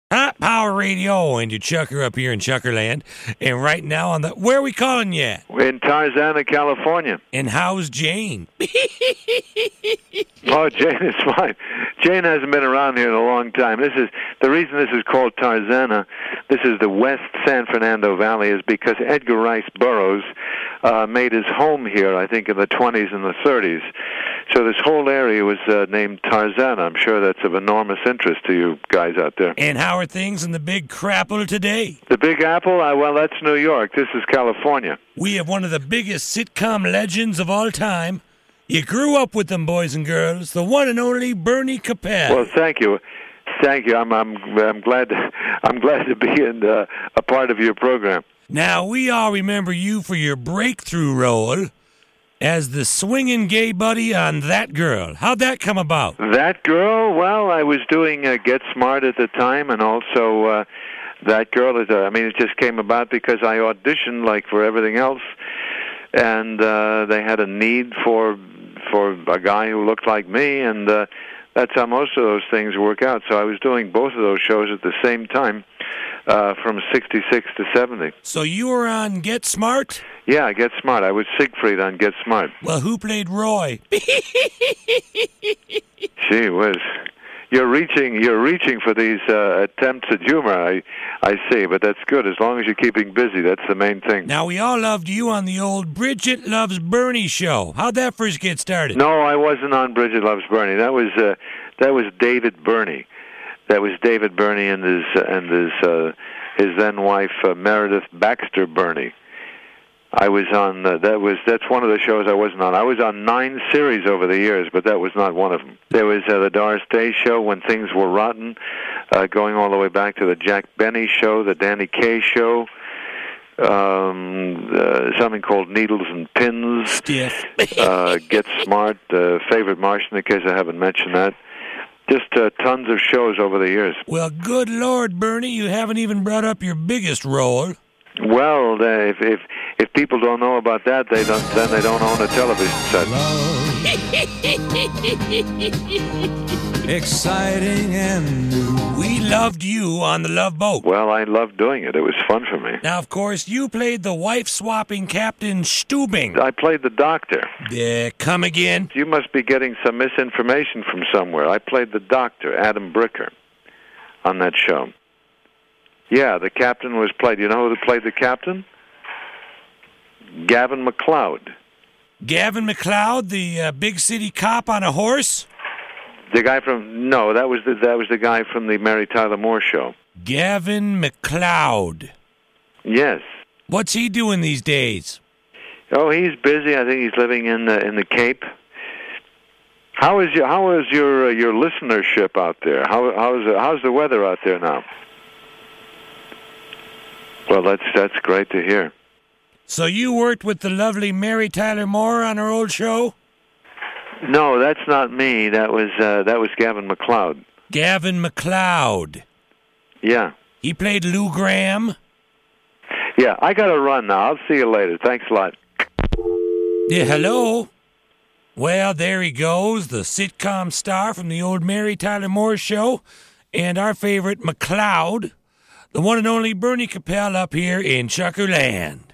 Hot Power Radio and your Chucker up here in Chuckerland. And right now where are we calling you at? In Tarzana, California. And how's Jane? Oh, Jane is fine. Jane hasn't been around here in a long time. The reason this is called Tarzana. This is the West San Fernando Valley, is because Edgar Rice Burroughs made his home here, I think, in the 20s and the 30s. So this whole area was named Tarzana. I'm sure that's of enormous interest to you guys out there. And how are things in the Big Crapple today? The Big Apple? Well, that's New York. This is California. We have one of the biggest sitcom legends of all time. You grew up with them, boys and girls. The one and only Bernie Capel. Well, thank you. Thank you. I'm glad. I'm glad to be in a part of your program. Now we all remember you for your breakthrough role as the swinging gay buddy on That Girl. How'd that come about? That Girl? Well, I was doing Get Smart at the time, and also That Girl is. It just came about because I auditioned like for everything else, and they had a need for a guy who looked like me, and that's how most of those things work out. So I was doing both of those shows at the same time, from 66 to 70. So you were on Get Smart? Yeah, Get Smart. I was Siegfried on Get Smart. Well, who played Roy? Gee whiz. You're reaching for these attempts at humor, I see, but that's good. As long as you're keeping busy, that's the main thing. Now, we all loved you on the old Bridget Loves Bernie show. How'd that first get started? No, I wasn't on Bridget Loves Bernie. That was David Burney. That was David Burney and his then wife Meredith Baxter Burney. I was on that's one of the shows I wasn't on. I was on 9 series over the years, but that was not one of them. There was the Doris Day show, When Things Were Rotten, going all the way back to the Jack Benny show, the Danny Kaye show, something called Needles and Pins. Stiff. Get Smart, Favorite Martian, in case I haven't mentioned that. Just tons of shows over the years. Well, good Lord, Bernie, you haven't even brought up your biggest role. Well, if people don't know about that, they don't own a television set. Exciting and new. We loved you on the Love Boat. Well, I loved doing it. It was fun for me. Now, of course, you played the wife-swapping Captain Stubing. I played the doctor. Come again? You must be getting some misinformation from somewhere. I played the doctor, Adam Bricker, on that show. Yeah, the captain was played. You know who played the captain? Gavin MacLeod. Gavin MacLeod, the big city cop on a horse? The guy from that was the guy from the Mary Tyler Moore show. Gavin MacLeod. Yes. What's he doing these days? Oh, he's busy. I think he's living in the Cape. How is your listenership out there? How's the weather out there now? Well, that's great to hear. So you worked with the lovely Mary Tyler Moore on her old show? No, that's not me. That was Gavin MacLeod. Gavin MacLeod. Yeah. He played Lou Gramm. Yeah, I got to run now. I'll see you later. Thanks a lot. Yeah, hello. Well, there he goes, the sitcom star from the old Mary Tyler Moore show, and our favorite MacLeod, the one and only Bernie Capel up here in Chuckerland.